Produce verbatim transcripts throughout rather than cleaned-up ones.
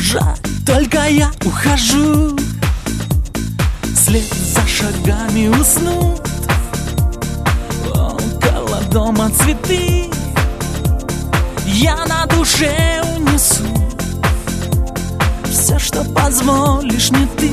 Жаль, только я ухожу, вслед за шагами уснут. Около дома цветы я на душе унесу. Все, что позволишь мне ты.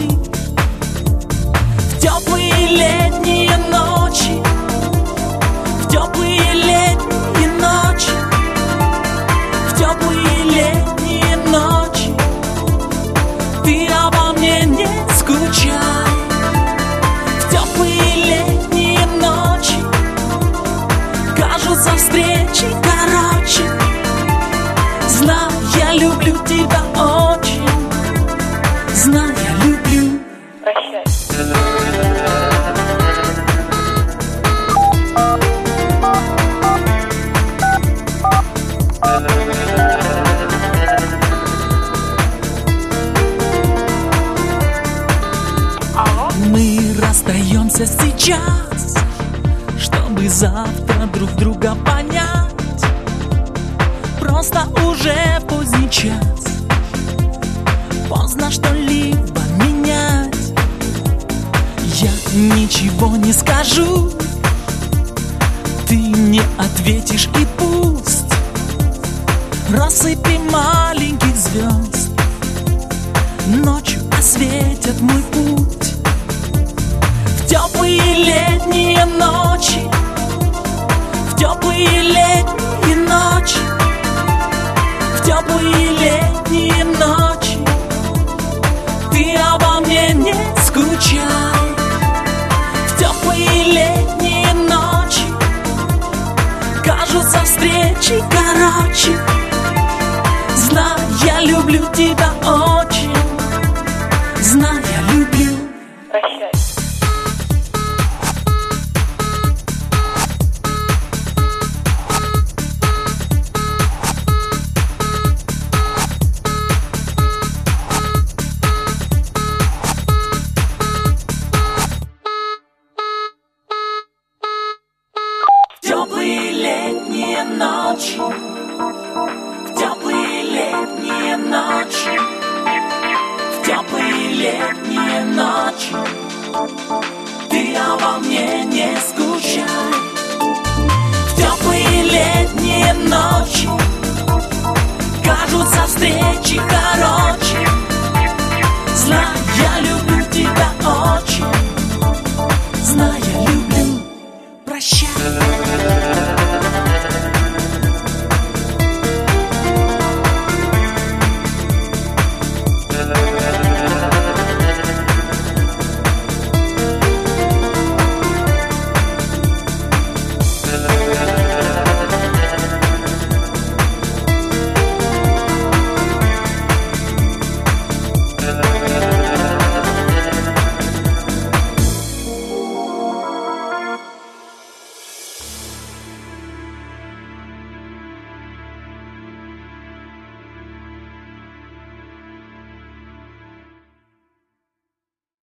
В теплые летние ночи, в теплые летние ночи, в теплые летние ночи ты обо мне не скучай. В теплые летние ночи кажутся встречи короче. Знай, я люблю тебя очень. Знай, я люблю. Прощай. Мы расстаемся сейчас, чтобы завтра друг друга понять. Просто уже поздний час, поздно что-либо менять. Я ничего не скажу, ты не ответишь и пусть россыпи маленьких звезд ночью осветят мой путь. В теплые летние ночи, в теплые летние ночи, в теплые летние ночи ты обо мне не скучай. В теплые летние ночи кажутся встречи короче. Знай, я люблю тебя очень. Знай, я люблю. Прощай. Теплые летние ночи, в теплые летние ночи, в теплые летние ночи ты обо мне не скучай.